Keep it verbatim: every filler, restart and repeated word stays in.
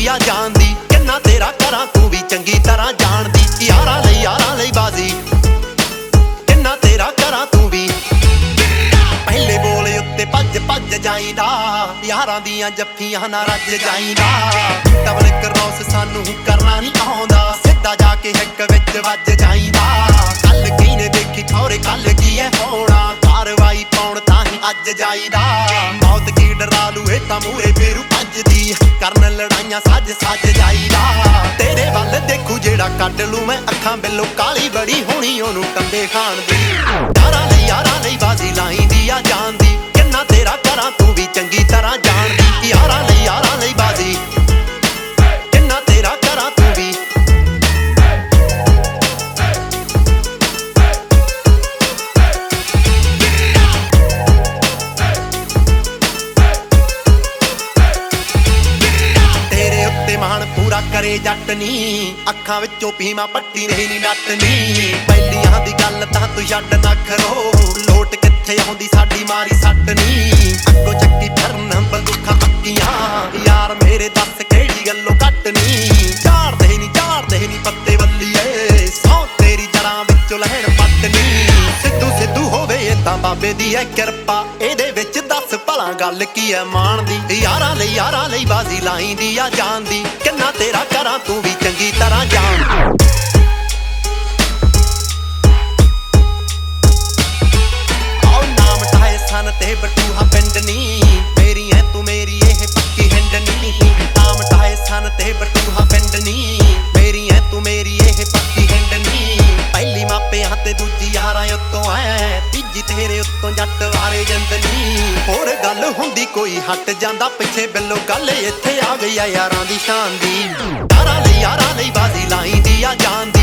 ਆ ਜਾਨ ਦੀ। ਕਿੰਨਾ ਤੇਰਾ ਕਰਾਂ ਤੂੰ ਵੀ ਚੰਗੀ ਤਰ੍ਹਾਂ ਜਾਣਦੀ। ਯਾਰਾਂ ਲਈ ਯਾਰਾਂ ਲਈ ਬਾਜ਼ੀ ਕਿੰਨਾ ਤੇਰਾ ਕਰਾਂ ਤੂੰ ਵੀ। ਪਹਿਲੇ ਬੋਲੇ ਉੱਤੇ ਭੱਜ ਭੱਜ ਜਾਈਦਾ, ਯਾਰਾਂ ਦੀਆਂ ਜੱਫੀਆਂ ਨਾ ਰੱਜ ਜਾਈਦਾ। ਡਬਲ ਕਰੋਸ ਸਾਨੂੰ ਕਰਨਾ ਨਹੀਂ ਆਉਂਦਾ, ਸਿੱਧਾ ਜਾ ਕੇ ਹਿੱਕ ਵਿੱਚ ਵੱਜ ਜਾਈਦਾ। ਕੱਲ ਕੀ ਨੇ ਦੇਖੀ ਖੌਰੇ ਕੱਲ ਕੀ ਹੈ ਹੋਣਾ, ਕਾਰਵਾਈ ਪਾਉਣ ਤਾਂ ਹੀ ਅੱਜ ਜਾਈਦਾ। ਮੌਤ ਕੀ ਡਰਾ ਲੂ ਇਹ ਤਾਂ ਮੂਹਰੇ ਫੇਰੂ ਭੱਜਦੀ, ਕਰਨ ਲੜਾਈਆਂ ਸੱਜ ਸੱਜ ਜਾਈਦਾ। ਤੇਰੇ ਵੱਲ ਦੇਖੂ ਜਿਹੜਾ ਕੱਢ ਲੂ ਮੈਂ ਅੱਖਾਂ ਬਿੱਲੋ, ਕਾਲੀ ਬੜੀ ਹੋਣੀ ਉਹਨੂੰ ਕੰਡੇ ਖਾਣ ਦੀ। ਯਾਰਾਂ ਲਈ ਯਾਰਾਂ ਲਈ ਬਾਜ਼ੀ ਲਾਈਂਦੀ ਆ ਜਾਨ ਦੀ। ਕਿੰਨਾ ਤੇਰਾ ਕਰਾਂ ਤੂੰ ਵੀ ਚੰਗੀ ਤਰ੍ਹਾਂ ਜਾਣਦੀ। ਯਾਰਾਂ ਲਈ ਯਾਰਾਂ ਲਈ ਬਾਜ਼ੀ ਕਿੰਨਾ ਤੇਰਾ ਕਰਾਂ ਤੂੰ ਵੀ। ਤੇਰੇ ਉੱਤੇ ਮਾਣ ਪੂਰਾ ਕਰੇ ਜੱਟ ਨੀ, ਅੱਖਾਂ ਵਿੱਚੋਂ ਪੀਵਾਂ ਪੱਟੀ ਨਹੀਂ ਨੀ ਨੱਟਨੀ। ਪਹਿਲੀਆਂ ਦੀ ਗੱਲ ਤਾਂ ਤੂੰ ਛੱਡ ਨਾ ਖਰੋ, ਲੋਟ ਕਿੱਥੇ ਆਉਂਦੀ ਸਾਡੀ ਮਾਰੀ ਸੱਟ ਨੀ। ਅੱਗੋਂ ਚੱਕੀ ਫਿਰਨ ਬੰਦੂਕਾਂ ਅੱਕੀਆਂ, ਯਾਰ ਮੇਰੇ ਦੱਸ ਕਿਹੜੀ ਗੱਲੋਂ ਘੱਟ ਨੀ। ਝਾੜਦੇ ਨੀ ਝਾੜਦੇ ਨੀ ਪੱਤੇ ਵੱਲੀਏ, ਸੌ ਤੇਰੀ ਜੜਾਂ ਵਿੱਚੋਂ ਲੈਣ ਪੱਟ ਨੀ। ਸਿੱਧੂ ਸਿੱਧੂ ਹੋਵੇ ਇਹ ਤਾਂ ਬਾਬੇ ਦੀ ਐ ਕਿਰਪਾ, ਇਹਦੇ ਵਿੱਚ ਦੱਸ ਭਲਾ ਗੱਲ ਕੀ ਐ ਮਾਣ ਦੀ। ਯਾਰਾਂ ਲਈ ਯਾਰਾਂ ਲਈ ਬਾਜ਼ੀ ਲਾਈਂਦੀ ਆ ਜਾਨ ਦੀ। ਕਿੰਨਾ ਤੇਰਾ ਕਰਾਂ ਤੂੰ ਵੀ ਚੰਗੀ ਤਰ੍ਹਾਂ ਜਾਣ। ਸਨ ਤੇ ਬਟੂਹਾ ਪਿੰਡ ਨੀ, ਮੇਰੀ ਐ ਤੂੰ ਮੇਰੀ ਇਹ ਪੱਕੀ ਹਿੰਡ ਨੀ। ਨਾਮ ਟਾਏ ਸਨ ਤੇ ਬਟੂਹਾ ਪਿੰਡ ਨੀ, ਮੇਰੀ ਐ ਤੂੰ ਮੇਰੀ ਇਹ ਪੱਕੀ ਹਿੰਡ ਨੀ। ਪਹਿਲੀ ਮਾਪਿਆਂ ਤੇ ਦੂਜੀ ਯਾਰਾਂ ਉੱਤੋਂ ਐ, ਤੀਜੀ ਤੇਰੇ ਉੱਤੋਂ ਜੱਟ ਵਾਰੇ ਜਿੰਦਨੀ। ਹੋਰ ਗੱਲ ਹੁੰਦੀ ਕੋਈ ਹਟ ਜਾਂਦਾ ਪਿੱਛੇ ਬਿੱਲੋ, ਗੱਲ ਇੱਥੇ ਆ ਗਈ ਆ ਯਾਰਾਂ ਦੀ ਸ਼ਾਨ ਦੀ। ਯਾਰਾਂ ਲਈ ਯਾਰਾਂ ਲਈ ਬਾਜ਼ੀ ਲਾਈਂਦੀ ਆ ਜਾਨ ਦੀ।